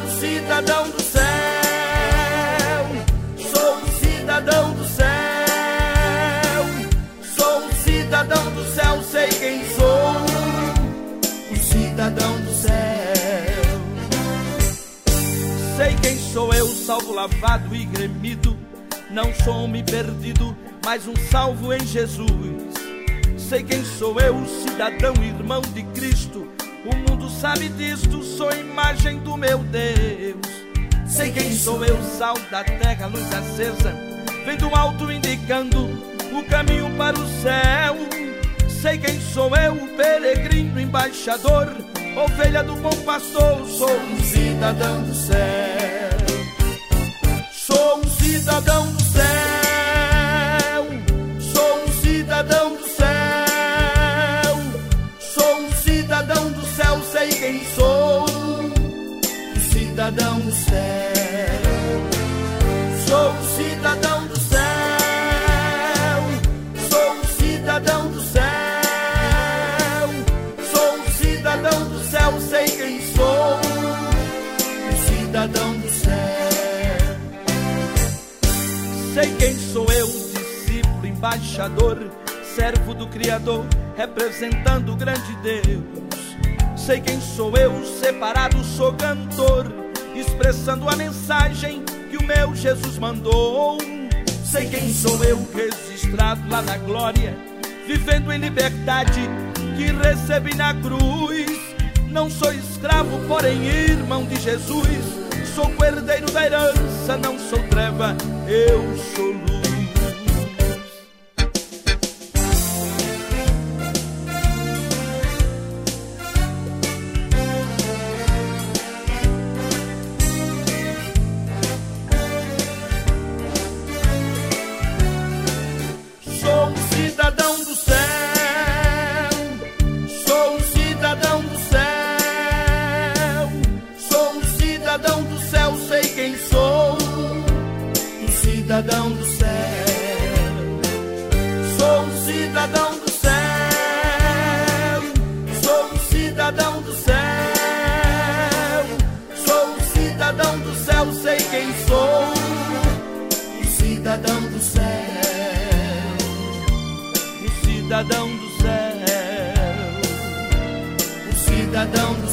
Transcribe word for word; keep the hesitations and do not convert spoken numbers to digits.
um cidadão do céu, sou um cidadão do céu, sou um cidadão do céu, sei quem sou, um cidadão do céu. Sei quem sou eu, salvo, lavado e remido, não sou homem perdido, mas um salvo em Jesus. Sei quem sou eu, cidadão, irmão de Cristo, o mundo sabe disto, sou imagem do meu Deus. Sei quem sou eu, sal da terra, luz acesa, vem do alto indicando o caminho para o céu. Sei quem sou eu, peregrino, embaixador, ovelha do bom pastor, sou um cidadão do céu. Sou um cidadão do céu, sou um cidadão do céu, sou um cidadão do céu, sei quem sou, um cidadão do céu. Sou um cidadão do céu, sou um cidadão do céu, sou um cidadão do céu, sei quem sou, um cidadão do céu. Sei quem sou eu, discípulo, embaixador, servo do Criador, representando o grande Deus. Sei quem sou eu, separado, sou cantor, expressando a mensagem que o meu Jesus mandou. Sei quem sou eu, registrado lá na glória, vivendo em liberdade que recebi na cruz. Não sou escravo, porém irmão de Jesus, sou herdeiro da herança, não sou treva, eu sou luz. Sou um cidadão do céu, sou um cidadão do céu, sou um cidadão do céu, sei quem sou, um cidadão do céu. Sou um cidadão do céu, sou um cidadão do céu, sou um cidadão do céu, sei quem sou, um cidadão do céu. Cidadão do céu, o cidadão do